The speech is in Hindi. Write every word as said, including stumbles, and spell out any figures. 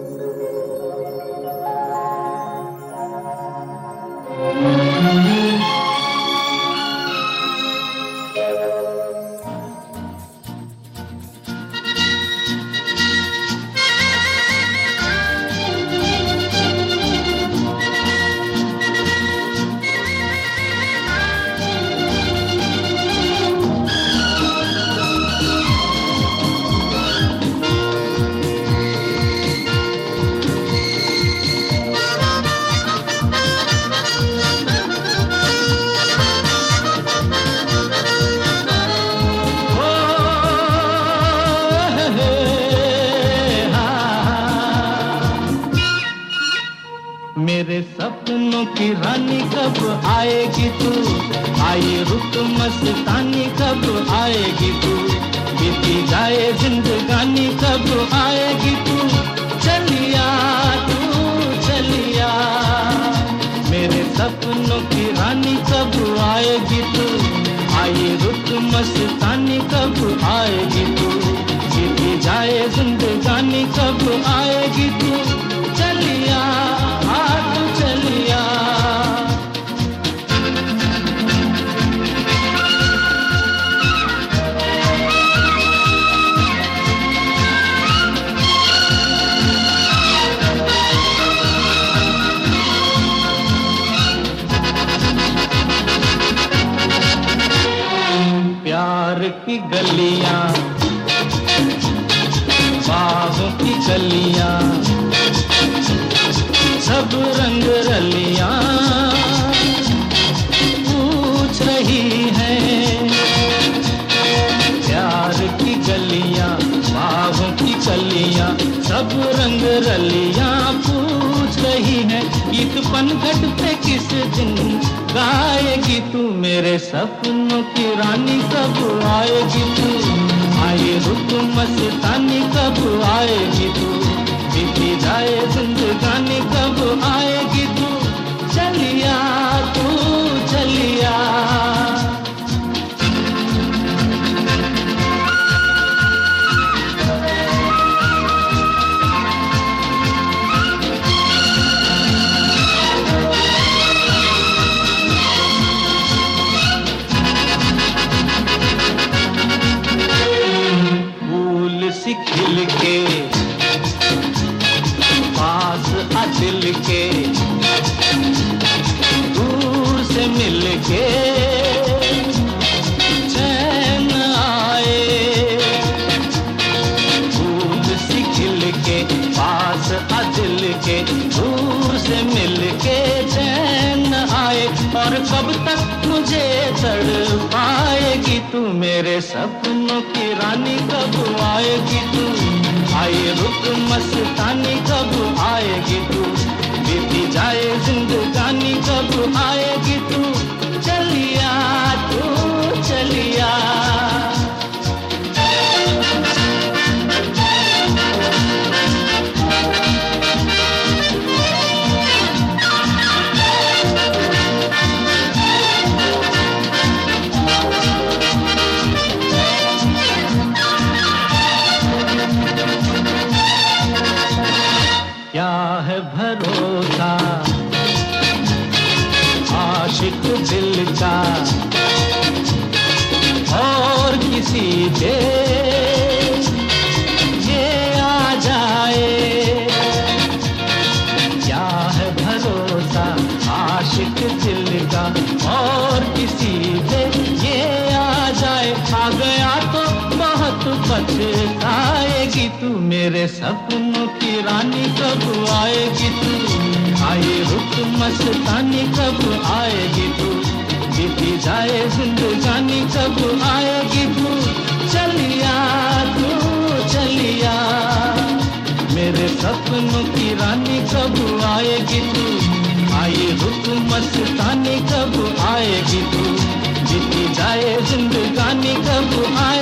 मेरे सपनों की रानी कब आएगी तू, आई रुत मस्तानी कब आएगी तू, बीती जाए जिंदगानी कब आएगी तू, चलिया तू चलिया। मेरे सपनों की रानी कब आएगी तू, आई रुत मस्तानी कब आएगी तू, बीती जाए जिंदगानी कब आएगी तू, चलिया चलिया। प्यार की गलियां, बागों की गलियां, सब रंग रलियां पूछ रही हैं। प्यार की गलियां, बागों की कलियां, सब रंग रलियां पूछ रही हैं। गीत पनघट पे किस दिन गाएगी तू, मेरे सपनों की रानी कब आएगी तू, आई रुत मस्तानी कब आएगी तू, बीती जाए जिंदगानी कब आएगी तू, चलिया तू चलिया। फूल सी खिल के पास आ दिल के, दूर से मिल के चैन आए। फूल सी खिल के पास आ दिल के, दूर से मिल के चैन आए। और कब तक मुझे तड़पाएगी तू, मेरे सपनों की रानी कब आएगी तू, आई रुत मस्तानी कब आएगी तू, बीती जाए जिंदगानी कब आएगी तू, चलिया तू चलिया। क्या है भरोसा आशिक दिल का और किसी पे ये आ जाए। क्या है भरोसा आशिक दिल का और किसी पे ये आ जाए। आ गया तो बहुत पछताएगी तू, मेरे सपनों की रानी कब आएगी तू, आई रुत मस्तानी कब आएगी तू, बीती जाए जिंदगानी कब आएगी तू, चलिया तू चलिया। मेरे सपनों की रानी कब आएगी तू, आई रुत मस्तानी कब आएगी तू, बीती जाए जिंदगानी कब आएगी।